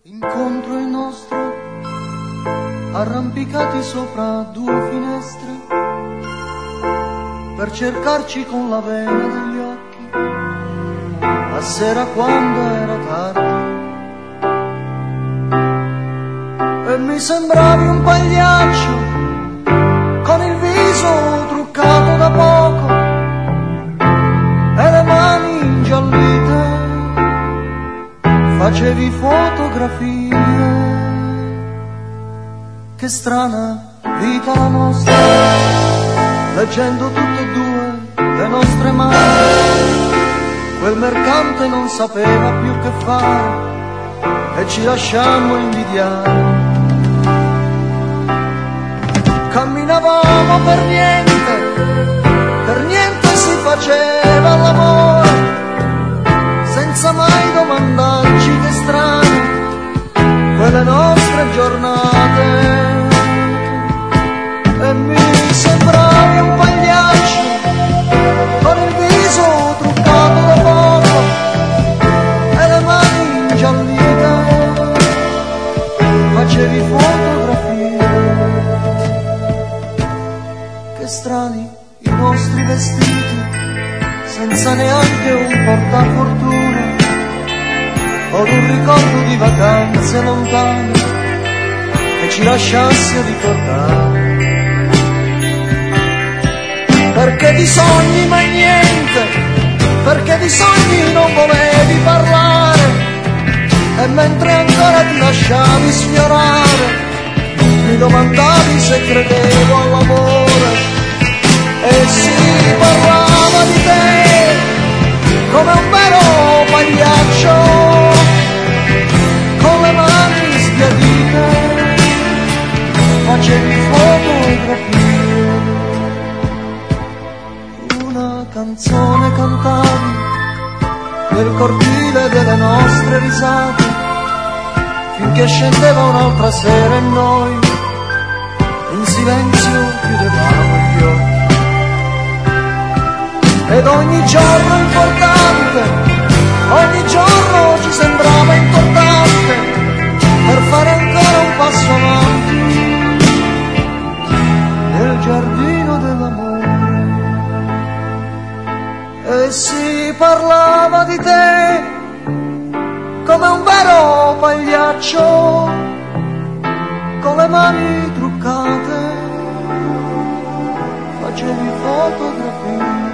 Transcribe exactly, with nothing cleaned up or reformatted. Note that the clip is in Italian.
Incontro il nostro, arrampicati sopra due finestre, per cercarci con la vena degli occhi, a sera quando era tardi. E mi sembravi un pagliaccio, con il viso truccato da poco, e le mani ingiallite, facevi fotografie. Che strana vita la nostra, leggendo tutte e due le nostre mani. Quel mercante non sapeva più che fare e ci lasciammo invidiare. Camminavamo per niente, per niente si faceva l'amore, senza mai domandarci che strane quelle nostre giornate. E mi sembravi un pagliaccio, con il viso truccato da poco e le mani ingiallite, facevi fotografie. Che strani i nostri vestiti, senza neanche un portafortuna, o un ricordo di vacanze lontane che ci lasciasse ricordare. Perché di sogni mai niente, perché di sogni non volevi parlare, e mentre ancora ti lasciavi sfiorare mi domandavi se credevo all'amore. E si parlava di te come un vero pagliaccio, con le mani sbiadite, facevi fotografie. Una canzone cantavi nel cortile delle nostre risate, finché scendeva un'altra sera e noi in silenzio chiudevamo gli occhi. Ed ogni giorno importante, ogni giorno ci sembrava importante, per fare ancora un passo avanti nel giardino dell'amore. E si parlava di te come un vero pagliaccio, con le mani truccate, facevi fotografie.